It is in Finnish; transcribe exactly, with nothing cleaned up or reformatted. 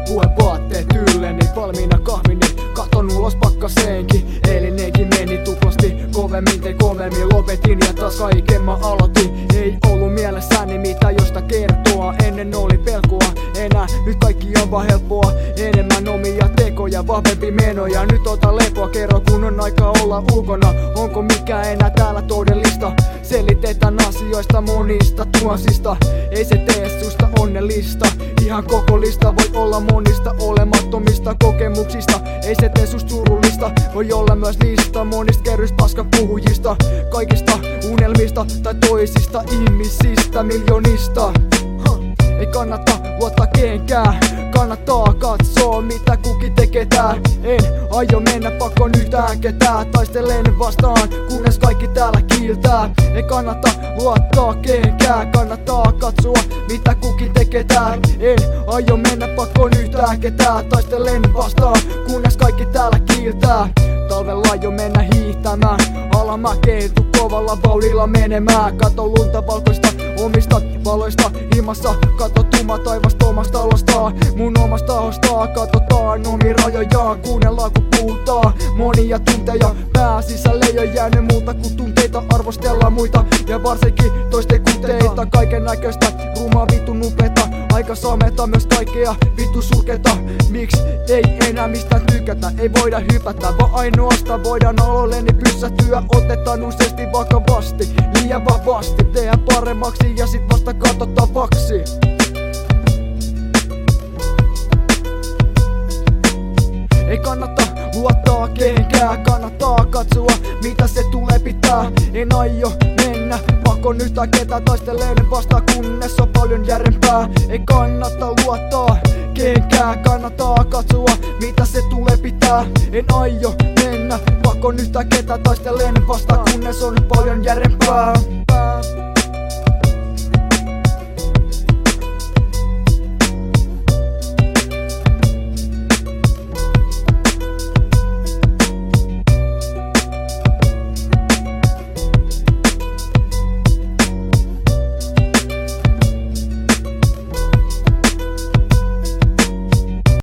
puhevaatteet ylleni, valmiina kahvini, katon ulos pakkaseenkin. Eilinenkin meni tuplasti, kovemmin te kovemmin lopetin ja taas kaiken mä aloitin. Ei ollut mielessäni mitä josta kertoa, ennen oli pelkoa, enää nyt kaikki on vaan helppoa. Enemmän omia tekoja, vahvempi menoja, nyt ota lepoa, kerro kun on aika olla ulkona. Onko mikä enää täällä todellista? Selitetään asioista monista tuhansista, ei se tee susta onnellista. Ihan koko lista voi olla monista olemattomista kokemuksista, ei se tee susta surullista. Voi olla myös lista monista kerrystä paskapuhujista, kaikista unelmista tai toisista ihmisistä, miljoonista. Ei kannata luottaa kenkään, kannattaa katsoa mitä kukin tekee tää. En aio mennä pakon yhtään ketään, taistelen vastaan kunnes kaikki täällä kiiltää. Ei kannata luottaa kenkään, kannattaa katsoa mitä kukin tekee tää. En aio mennä pakon yhtään ketään, taistelen vastaan kunnes kaikki täällä kiiltää. Talvella jo mennä hiihtämään, alamäkeen tuu kovalla vauhdilla menemään. Kato lunta valkoista omista valoista ilmassa, kato tumma taivasta omasta talostaan. Mun omasta tahostaa katsotaan omi rajojaan, kuunnellaan kun puhutaan monia tunteja. Pää sisälle ei oo jäänyt muuta kuin tunteita, arvostellaan muita ja varsinkin toisten kuteita. Kaiken näköistä rumaa vittu nupeeta, aika sameta myös kaikkea vittu surketa. Miks ei enää mistään tykätä, ei voida hypätä, vaan ainoastaan voidaan aloilleni pysähtyä. Otetaan useasti vakavasti, liian vahvasti, tehdään paremmaksi ja sit vasta katsottavaksi. Ei kannata luottaa kenkään, kannattaa katsoa mitä se tulee pitää. En aio mennä pakon yhtään ketään, taistelen vasta kunnes on paljon järjempää. Ei kannata luottaa kenkään, kannattaa katsoa mitä se tulee pitää. En aio mennä pakon yhtään ketään, taistelen vasta kunnes on paljon järjempää.